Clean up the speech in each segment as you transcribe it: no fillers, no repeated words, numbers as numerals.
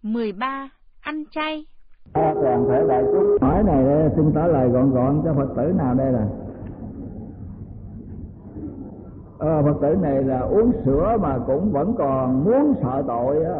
13. Ăn chay. Toàn thể đại chúng hỏi này xin trả lời gọn gọn cho Phật tử nào đây là Phật tử này là uống sữa mà cũng vẫn còn muốn sợ tội á.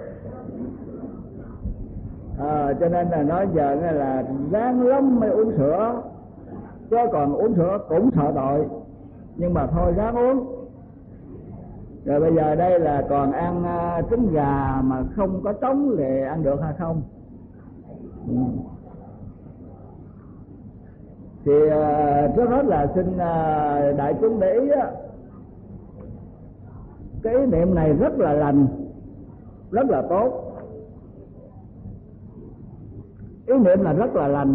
Cho nên là nói giờ là ráng lắm mới uống sữa, chứ còn uống sữa cũng sợ tội, nhưng mà thôi ráng uống. Rồi bây giờ đây là còn ăn trứng gà mà không có trống thì ăn được hay không? Thì trước hết là xin đại chúng để ý á, cái ý niệm này rất là lành, rất là tốt. Ý niệm là rất là lành,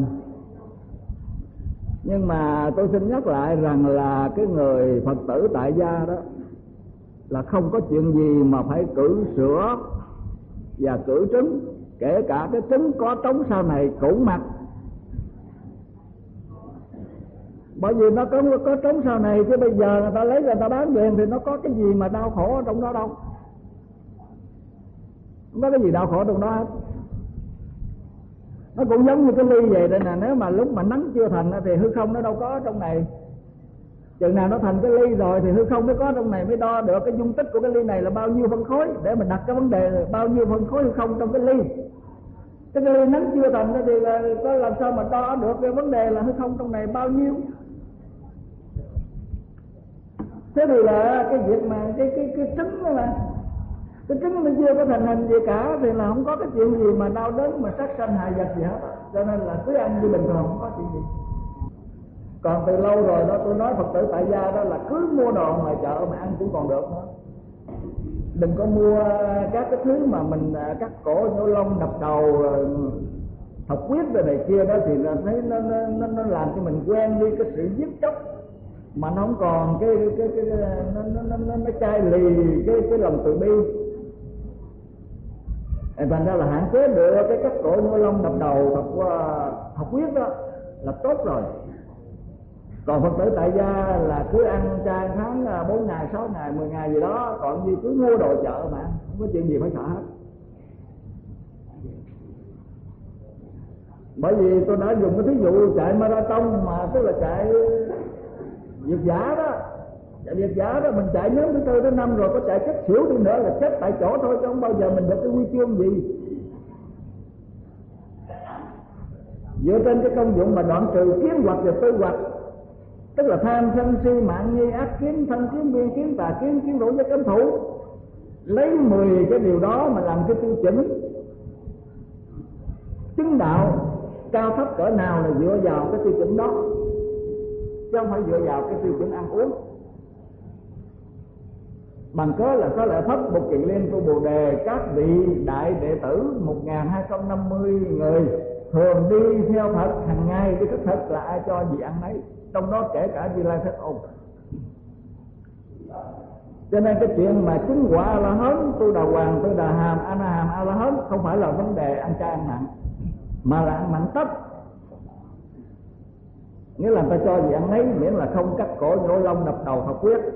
nhưng mà tôi xin nhắc lại rằng là cái người Phật tử tại gia đó là không có chuyện gì mà phải cử sữa và cử trứng, kể cả cái trứng có trống sau này cũng mặc. Bởi vì nó có trống sau này, chứ bây giờ người ta lấy người ta bán về thì nó có cái gì mà đau khổ ở trong đó đâu, không có cái gì đau khổ trong đó hết. Nó cũng giống như cái ly vậy đây nè, nếu mà lúc mà nắng chưa thành thì hư không nó đâu có trong này. Chừng nào nó thành cái ly rồi thì hư không mới có trong này, mới đo được cái dung tích của cái ly này là bao nhiêu phân khối, để mình đặt cái vấn đề là bao nhiêu phân khối hư không trong cái ly. Cái ly nắng chưa thành thì là có làm sao mà đo được cái vấn đề là hư không trong này bao nhiêu. Thế thì là cái việc mà cái trứng đó là cái trứng nó chưa có thành hình gì cả thì là không có cái chuyện gì mà đau đớn mà sát sanh hại vật gì hết. Cho nên là cứ ăn như bình thường, không có chuyện gì. Còn từ lâu rồi đó tôi nói Phật tử tại gia đó là cứ mua đồ ngoài chợ mà ăn cũng còn được nữa. Đừng có mua các cái thứ mà mình cắt cổ nhổ lông đập đầu thọc huyết rồi này kia đó, thì là thấy nó làm cho mình quen đi cái sự giết chóc, mà nó không còn nó chai lì cái lòng từ bi. Thành ra là hạn chế được cái cắt cổ nhổ lông đập đầu thọc huyết đó là tốt rồi. Còn Phật tử tại gia là cứ ăn chay tháng 4 ngày, 6 ngày, 10 ngày gì đó, còn gì cứ mua đồ chợ mà không có chuyện gì phải sợ hết. Bởi vì tôi đã dùng cái thí dụ chạy marathon mà tức là chạy việt dã đó. Chạy việt dã đó mình chạy nhóm thứ 4 thứ 5 rồi, có chạy chết xỉu đi nữa là chết tại chỗ thôi, chứ không bao giờ mình được cái huy chương gì. Dựa trên cái công dụng mà đoạn trừ kiến hoặc và tư hoặc, tức là tham sân si mạng nghi ác kiến, thân kiến, biên kiến, tà kiến, kiến đổ với cấm thủ, lấy 10 cái điều đó mà làm cái tiêu chuẩn chứng đạo cao thấp cỡ nào là dựa vào cái tiêu chuẩn đó, chứ không phải dựa vào cái tiêu chuẩn ăn uống. Bằng cớ là có lẽ Pháp Bục Kiền Liên Tu Bồ Đề, các vị đại đệ tử 1250 người thường đi theo Phật hàng ngày, đi khất thực là ai cho gì ăn nấy, trong đó kể cả Như Lai Thế Tôn. Cho nên cái chuyện mà chứng quả A La Hán, Tu Đà Hoàng, Tu Đà Hàm, A Na Hàm, A La Hán không phải là vấn đề ăn chay ăn mặn, mà là ăn mặn tất. Nghĩa là người ta cho gì ăn nấy, miễn là không cắt cổ nhổ lông đập đầu thọc huyết.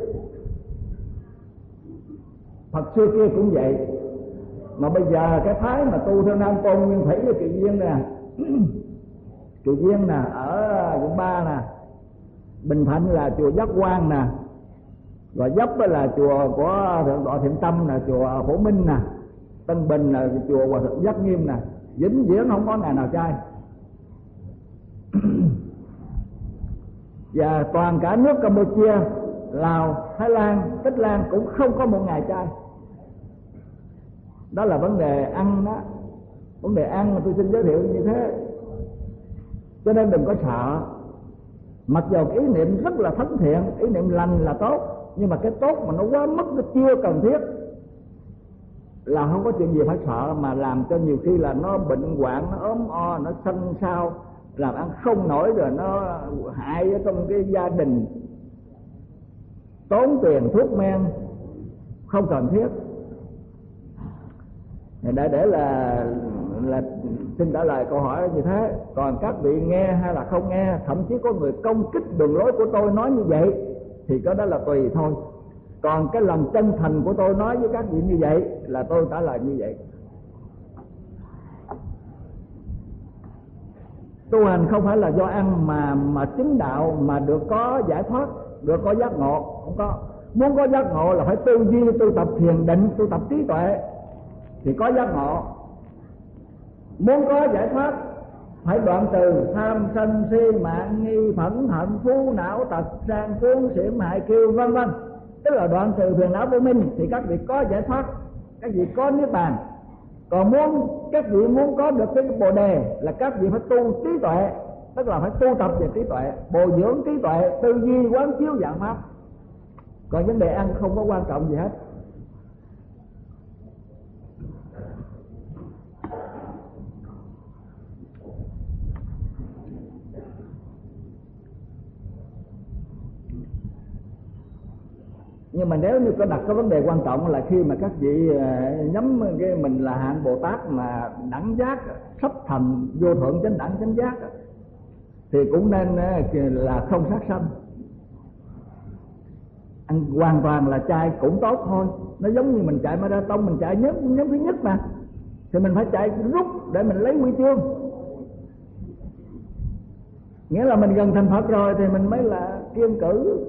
Phật xưa kia cũng vậy, mà bây giờ cái phái mà tu theo Nam Tôn Nguyên Thủy với Kỳ Viên nè, Kỳ Viên nè, ở quận 3 nè, Bình Thạnh là chùa Giác Quan nè, rồi Dốc là chùa của Thượng tọa Thiện Tâm nè, chùa Phổ Minh nè, Tân Bình là chùa Hòa Thượng Giác Nghiêm nè, vĩnh viễn không có ngày nào chay. Và toàn cả nước Campuchia, Lào, Thái Lan, Tích Lan cũng không có một ngày chay. Đó là vấn đề ăn đó. Vấn đề ăn mà tôi xin giới thiệu như thế. Cho nên đừng có sợ. Mặc dù cái ý niệm rất là thánh thiện, ý niệm lành là tốt, nhưng mà cái tốt mà nó quá mức, nó chưa cần thiết là không có chuyện gì phải sợ, mà làm cho nhiều khi là nó bệnh hoạn, nó ốm o, nó xanh xao, làm ăn không nổi, rồi nó hại ở trong cái gia đình, tốn tiền thuốc men không cần thiết. Để là xin trả lời câu hỏi như thế. Còn các vị nghe hay là không nghe, thậm chí có người công kích đường lối của tôi nói như vậy, thì cái đó là tùy thôi. Còn cái lòng chân thành của tôi nói với các vị như vậy là tôi trả lời như vậy. Tu hành không phải là do ăn mà chứng đạo, mà được có giải thoát, được có giác ngộ, không có. Muốn có giác ngộ là phải tư duy, tu tập thiền định, tu tập trí tuệ thì có giác ngộ. Muốn có giải thoát phải đoạn trừ tham sân si mạng nghi phẫn hận phú não tật sang cuốn xỉm hại kiêu vân vân, tức là đoạn trừ phiền não vô minh thì các vị có giải thoát, các vị có niết bàn. Còn các vị muốn có được cái bồ đề là các vị phải tu trí tuệ, tức là phải tu tập về trí tuệ, bồi dưỡng trí tuệ, tư duy quán chiếu dạng pháp. Còn vấn đề ăn không có quan trọng gì hết. Nhưng mà nếu như có đặt cái vấn đề quan trọng là khi mà các vị nhắm cái mình là hạng Bồ Tát mà đẳng giác sắp thành vô thượng chánh đẳng chánh giác thì cũng nên là không sát sanh. Ăn hoàn toàn là chay cũng tốt thôi. Nó giống như mình chạy marathon, mình chạy nhóm thứ nhất mà, thì mình phải chạy rút để mình lấy huy chương. Nghĩa là mình gần thành Phật rồi thì mình mới là kiên cử,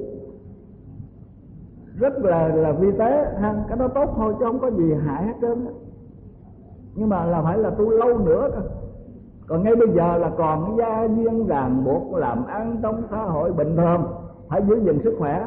rất là vi tế ha. Cái đó tốt thôi chứ không có gì hại hết trơn. Nhưng mà là phải là tu lâu nữa cơ. Còn ngay bây giờ là còn gia duyên ràng buộc làm ăn trong xã hội bình thường, phải giữ gìn sức khỏe.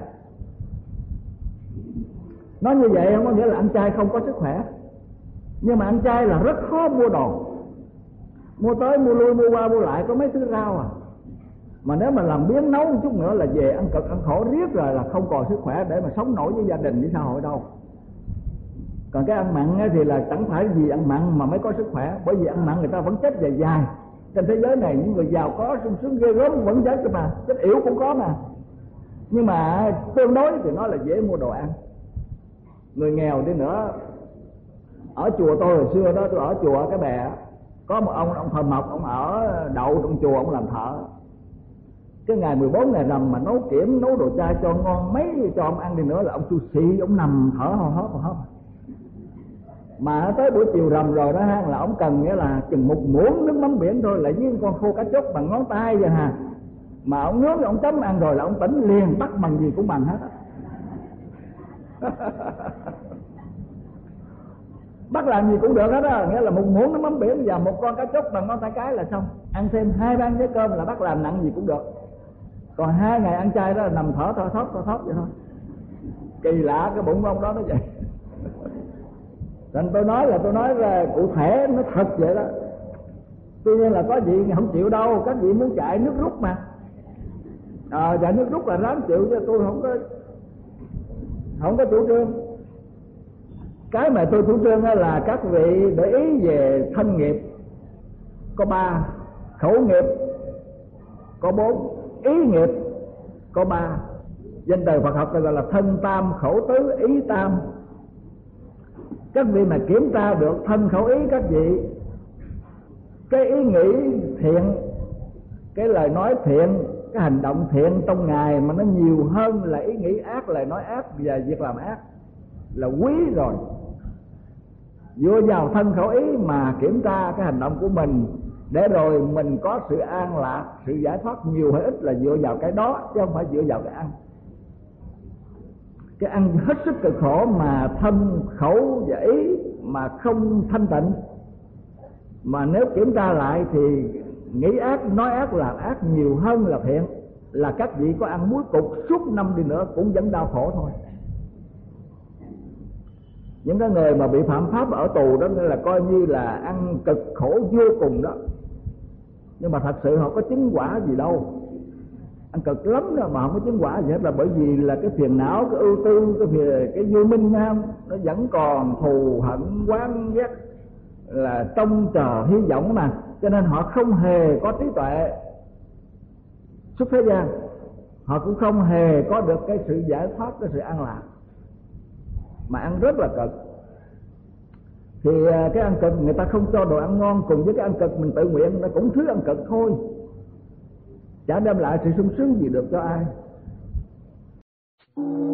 Nói như vậy không có nghĩa là ăn chay không có sức khỏe, nhưng mà ăn chay là rất khó mua đồ, mua tới mua lui mua qua mua lại có mấy thứ rau à. Mà nếu mà làm biến nấu một chút nữa là về ăn cực ăn khổ riết rồi là không còn sức khỏe để mà sống nổi với gia đình với xã hội đâu. Còn cái ăn mặn thì là chẳng phải vì ăn mặn mà mới có sức khỏe, bởi vì ăn mặn người ta vẫn chết dài dài. Trên thế giới này những người giàu có sung sướng ghê gớm vẫn chết cơ mà, chết yếu cũng có mà. Nhưng mà tương đối thì nó là dễ mua đồ ăn. Người nghèo đi nữa, ở chùa tôi hồi xưa đó, tôi ở chùa ở Cái Bè, có một ông Thợ Mộc, ông ở đậu trong chùa, ông làm thợ. Cái ngày 14 ngày rằm mà nấu kiểm, nấu đồ chay cho ngon mấy cho ông ăn đi nữa là ông xu xị, ông nằm thở hô hấp. Mà tới buổi chiều rằm rồi đó ha, là ông cần nghĩa là chừng một muỗng nước mắm biển thôi, lại với con khô cá chốt bằng ngón tay vậy hà. Mà ông nướng ông chấm ăn rồi là ông tỉnh liền, bắt bằng gì cũng bằng hết. Bắt làm gì cũng được hết á, nghĩa là một muỗng nước mắm biển và một con cá chốt bằng ngón tay cái là xong. Ăn thêm 2 bát với cơm là bắt làm nặng gì cũng được. Còn 2 ngày ăn chay đó là nằm thở thóp vậy thôi. Kỳ lạ cái bụng ông đó nó vậy. Nên tôi nói ra cụ thể nó thật vậy đó. Tuy nhiên là có gì không chịu đâu, các vị muốn chạy nước rút mà. Chạy nước rút là ráng chịu chứ tôi không có chủ trương. Cái mà tôi chủ trương là các vị để ý về thân nghiệp có 3, khẩu nghiệp có 4, ý nghiệp có 3. Danh từ Phật học gọi là thân tam khẩu tứ ý tam. Các vị mà kiểm tra được thân khẩu ý các vị, cái ý nghĩ thiện, cái lời nói thiện, cái hành động thiện trong ngày mà nó nhiều hơn là ý nghĩ ác, lời nói ác và việc làm ác là quý rồi. Dựa vào thân khẩu ý mà kiểm tra cái hành động của mình, để rồi mình có sự an lạc, sự giải thoát nhiều hay ít là dựa vào cái đó, chứ không phải dựa vào cái ăn. Cái ăn hết sức cực khổ mà thân khẩu và ý mà không thanh tịnh, mà nếu kiểm tra lại thì nghĩ ác, nói ác, làm ác nhiều hơn là thiện, là các vị có ăn muối cục suốt năm đi nữa cũng vẫn đau khổ thôi. Những cái người mà bị phạm pháp ở tù đó là coi như là ăn cực khổ vô cùng đó, nhưng mà thật sự họ có chứng quả gì đâu. Ăn cực lắm đó mà không có chứng quả gì hết, là bởi vì là cái phiền não, cái ưu tư, cái vô minh không, nó vẫn còn thù hận oán ghét là trông chờ hy vọng mà, cho nên họ không hề có trí tuệ xuất thế gian, họ cũng không hề có được cái sự giải thoát, cái sự an lạc, mà ăn rất là cực. Thì cái ăn cực người ta không cho đồ ăn ngon, cùng với cái ăn cực mình tự nguyện, nó cũng thứ ăn cực thôi, chả đem lại sự sung sướng gì được cho ai.